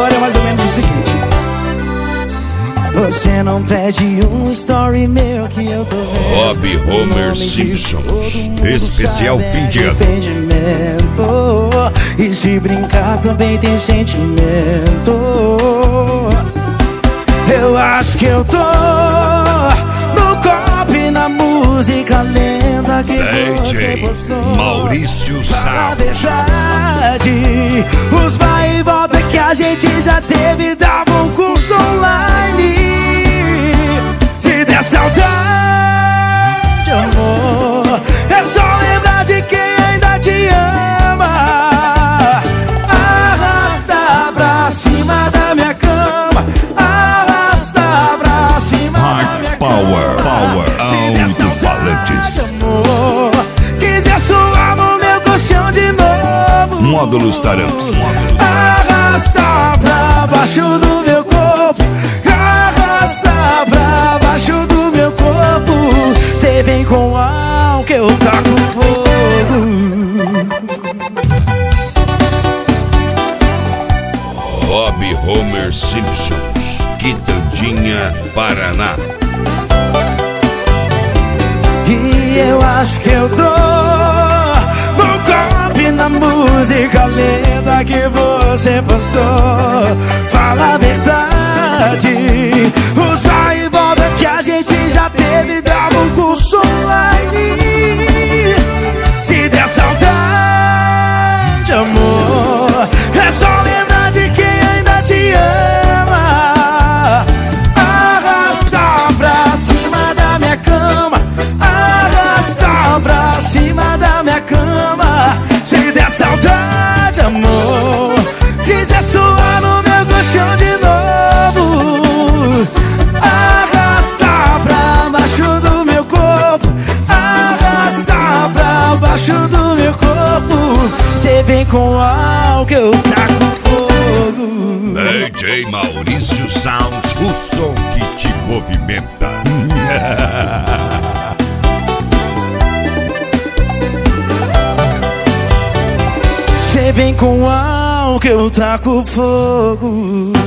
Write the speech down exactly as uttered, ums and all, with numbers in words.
história é mais ou menos o seguinte: você não pede um story meu que eu tô vendo. Bob Homer Simpsons, especial fim de ano. E se brincar também tem sentimento. Eu acho que eu tô no copo e na música lenda que você postou. Maurício Salles. Verdade, os vai e volta que a gente já teve dava um curso online. Se der saudade, amor, é só lembrar de quem ainda te ama. Arrasta pra cima da minha cama, arrasta pra cima da minha Power, cama. power, alto-falantes. Amor, quiser suar no meu colchão de novo. Módulos Tarantos. Arrasta pra baixo do meu corpo, arrasta pra baixo do meu corpo. Cê vem com álcool que eu taco fogo. Bob Homer Simpsons, Quitandinha, Paraná. E eu acho que eu tô no copo e na música lenda que você passou. Fala a verdade, os vai e volta que a gente já teve dava um curso online. Se der saudade, amor, é só lembrar de quem ainda te ama. Arrasta pra cima da minha cama, arrasta pra cima da minha cama. Se der saudade, amor, quiser suar no meu colchão de novo. Arrasta pra baixo do meu corpo, arrasta pra baixo do meu corpo. Cê vem com álcool que eu taco fogo. D J Maurício Sound, o som que te movimenta. Cê vem com álcool que eu taco fogo.